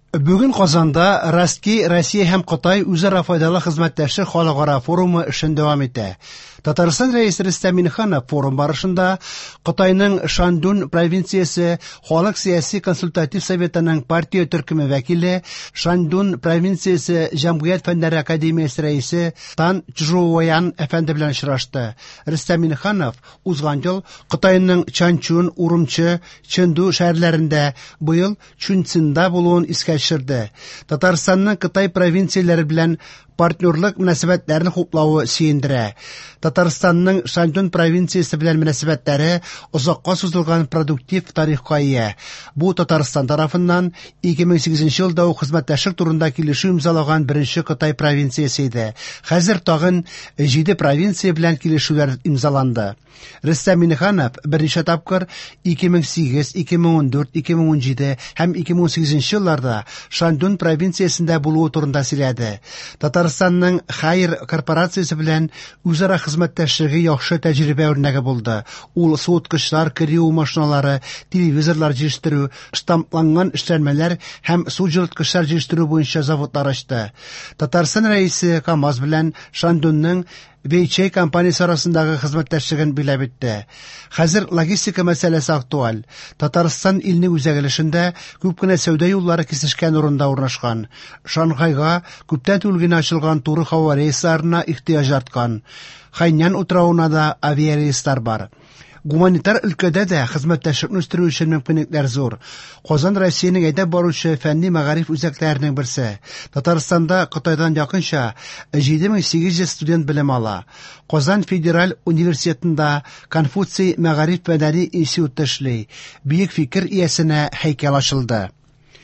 Бүген Казанда Ростки Россия һәм Кытай үзара файдалы хезмәттәшлек халыкара форумы эшен дәвам итә. Татарстан рәисе Рөстәм Миңнеханов форум барышында Кытайның Шандун провинциясе халык сияси консультатив советының партия төркеме вәкиле, Шандун провинциясе җәмгыять фәннәре академиясе рәисе Тан Чжуоян әфәнде белән очрашты. Рөстәм Миңнеханов узган ел Кытайның Чанчун, Урумчи, Чэнду шәһәрләрендә, быел Чунцинда булуын искә төшерде. Татарстанның Кытай провинцияләре белән партнерлык мөнәсәбәтләрен хуплауы сөендерә. Татарстанның Шандун провинциясе белән мөнәсәбәтләре озакка сузылган продуктив тарихка ия. Бу Татарстан тарафыннан 2008 елда хезмәттәшлек турында килешү имзалаган беренче Кытай провинциясе иде. Хәзер тагын 7 провинция белән килешүләр имзаланды. Рөстәм Миңнеханов берничә тапкыр 2008, 2014, 2017 һәм 2018 елларда Шандун провинциясендә булуы турында сөйләде. Татарстанның Хайр корпорациясе белән үзара хезмәттәшлеге яхшы тәҗрибә үрнәге булды. Ул суыткычлар, кирүү машиналары, телевизорлар җитештерү, штампланган эшләнмәләр һәм су җылыткычлар җитештерү буенча заводлар ачты. Татарстан рәисе КАМАЗ белән Шандунның Вейчей компаниясе арасындагы хезмәттәшлеген биләп итте. Хәзер логистика мәсьәләсе актуаль. Татарстан илне үзәгелешендә күп кенә сәүдә юллары кисешкән урында урнашкан. Шанхайга күптән түгел генә ачылган туры һава рейсларына ихтыяҗ арткан. Хайнян утрауына да авиарейслар бар. Гуманитар өлкәдә дә хезмәттәшлекне үстерү өчен мөмкинлекләр зур. Казан Россиянең әйдәп баручы фәнни мәгариф үзәкләренең берсе. Татарстанда Кытайдан якынча 7800 студент белем ала. Казан Федераль университетында Конфуций мәгариф мәдәни институты эшли. Бөек фикер иясенә һәйкәл ачылды.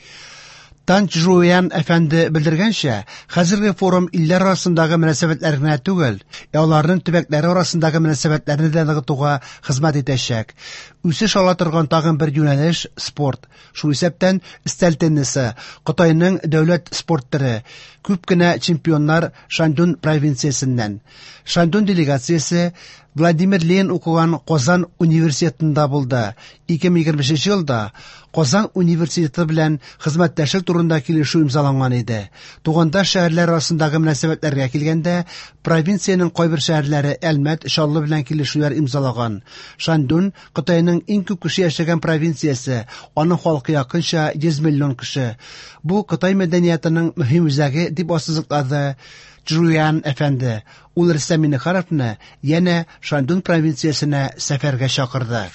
Тан Чжуоян әфәнде белдергәнчә, хәзерге форум илләр арасындагы мөнәсәбәтләр генә түгел, аларның төбәкләре арасындагы мөнәсәбәтләрне дә ныгытуга хезмәт итәчәк. Үсеш ала торган тагын бер юнәлеш спорт. Шул исәптән өстәл теннисы, Кытайның дәүләт спорт төре, күп кенә чемпионнар Шандун провинциясеннән. Шандун делегациясе Владимир Ленин укыган Казан университетында булды. 2025 елда Казан университеты белән хезмәттәшлек турында килешү имзаланган иде. Тугандаш шәһәрләр арасындагы мөнәсәбәтләргә килгәндә, провинциянең кайбер шәһәрләре Әлмәт, Шаллы белән килешүләр имзалаган. Шандун Кытайның иң күп кеше яшәгән провинциясе, аның халкы якынча 100 миллион кеше. Бу Кытай мәдәниятының мөһим үзәге дип ассызыклады Чжуоян әфәнде. Ул Рөстәм Миңнехановны янә Шандун провинциясенә сәфәргә чакырды.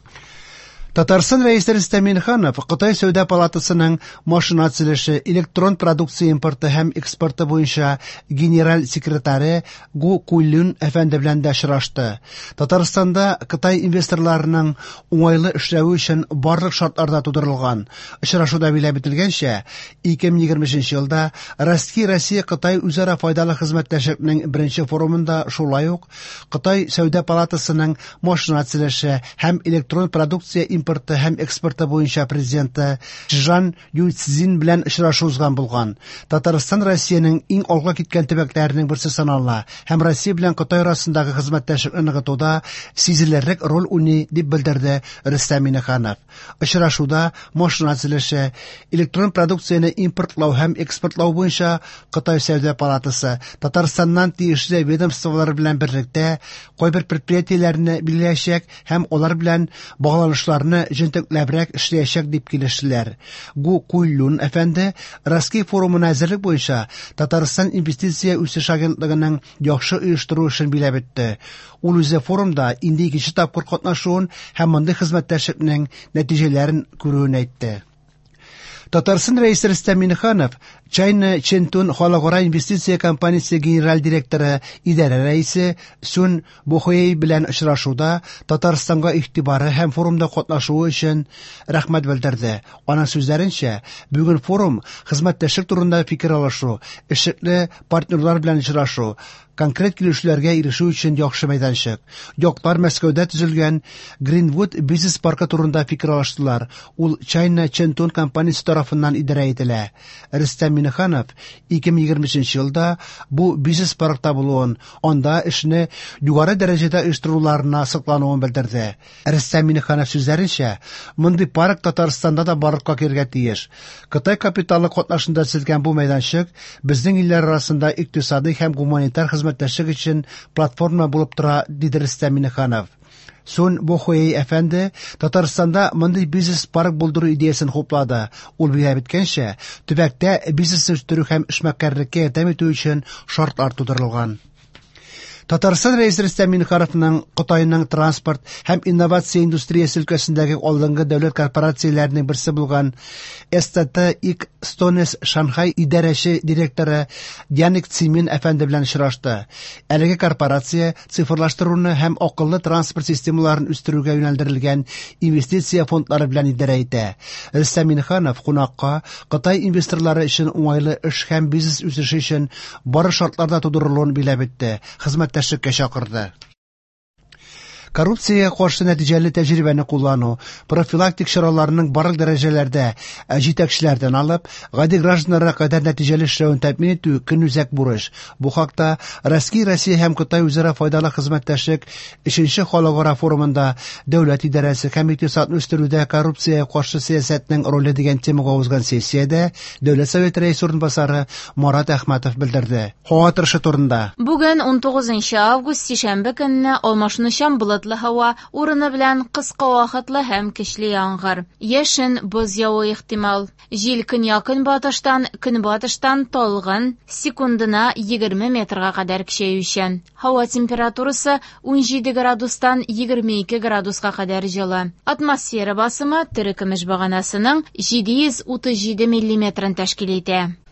Татарстан рәисе Рөстәм Миңнеханов Кытай сәүдә палатасының машина төзелеше, электрон продукция импорты һәм экспорты буенча генераль секретаре Гу Куйлун әфәнде белән дә очрашты. Татарстанда Кытай инвесторларының уңайлы эшләве өчен барлык шартлар да тудырылган. Очрашуда билеп ителгәнчә, 2023 елда Ростки Россия Кытай үзара файдалы хезмәттәшлекнең беренче форумында шулай ук Кытай сәүдә палатасының машина төзелеше һәм электрон продукция импорты һәм экспорты буенча президенты Чжан Юйцзин белән очрашу узган булган. Татарстан Россиянең иң алга киткән төбәкләренең берсе санала һәм Россия белән Кытай арасындагы хезмәттәшлекне ныгытуда сизелерлек роль уйный дип белдерде Рөстәм Миңнеханов. Очрашуда машина төзелеше, электрон продукцияне импортлау һәм экспортлау буенча Кытай сәүдә палатасы Татарстаннан тиешле ведомстволар белән берлектә кайбер предприятиеләрне билгеләячәк һәм алар белән багланышларны җентекләбрәк эшләячәк дип килештеләр. Гу Куйлун әфәнде Ростки форумына әзерлек буенча Татарстан инвестиция үсеш агентлыгының яхшы оештыру эшен биләп итте. Ул үзе форумда инде 2нче тапкыр катнашуын һәм мондый хезмәттәшлекнең нәтиҗәләрен күрүен әйтте. Татарстан рәисе Рөстәм Миңнеханов China Chentun халыкара инвестиция компаниясе генераль директоры, идарә рәисе Сун Бохуэй белән очрашуда Татарстанга игътибары һәм форумда катнашуы өчен рәхмәт белдерде. Аның сүзләренчә, бүген форум хезмәттәшлек турында фикер алышу, эшлекле партнерлар белән очрашу, конкрет килешүләргә ирешү өчен яхшы мәйданчык. Яклар Мәскәүдә төзелгән Greenwood бизнес паркы турында фикер алыштылар. Ул China Chentun компаниясе тарафыннан идарә ителә. Рөстәм Миннеханов 2023 елда бу бизнес паркта булуын, анда эшне югары дәрәҗәдә оештыруларына соклануын белдерде. Рөстәм Миннеханов сүзләренчә, мондый парк Татарстанда да барлыкка кирергә тиеш. Кытай капиталы катнашында төзелгән бу мәйданчык безнең илләр арасында икътисади һәм гуманитар хезмәттәшлек өчен платформа булып тора, диде Рөстәм Миннеханов. Сун Бохуэй әфәнде Татарстанда мондый бизнес парк булдыру идеясын хуплады. Ул белеп иткәнчә, төбәктә бизнес үстерү һәм эшмәкәрлеккә ярдәм итү өчен шартлар тудырылган. Татарстан рәисе Рөстәм Миннехановның Кытайның транспорт һәм инновация индустриясе өлкәсендәге алдынгы дәүләт корпорацияләренең берсе булган STT Stones Шанхай идарәче директоры Яник Цимин әфәнде белән очрашты. Әлеге корпорация цифрлаштыруны һәм акыллы транспорт системаларын үстерүгә юнәлдерелгән инвестиция фондлары белән идарә итә. Рөстәм Миннеханов кунакка Кытай инвесторлары өчен уңайлы эш һәм бизнес үсеше өчен бары шартларда тудырылуын билеп итте. Хезмәттәшлеккә чакырды. Коррупциягә каршы нәтиҗәле тәҗрибәне куллану, профилактик чараларының барлык дәрәҗәләрдә җитәкчеләрдән алып, гади гражданнарга кадәр нәтиҗәле эшләүен тәэмин итү көнүзәк бурыч. Бу хакта Россия һәм Кытай үзара файдалы хезмәттәшлек 3нче халыкара форумында дәүләт идарәсе һәм икътисадны үстерүдә коррупциягә каршы сәясәтнең роле дигән темага узган сессиядә Дәүләт Советы рәисе орынбасары Марат Әхмәтов белдерде. Һава торышы турында. Бүген 19 август сишәмбе көнне алмашынучан булытлы һава, урыны белән кыска вакытлы һәм көчле яңгыр. Яшен боз явы ихтимал. Җил көнбатыштан талгын, секундына 20 метрга кадәр көчәючән. Һава температурасы 17 градустан 22 градуска кадәр җылы. Атмосфера басымы терекемеш баганасының 737 мм тәшкил итә.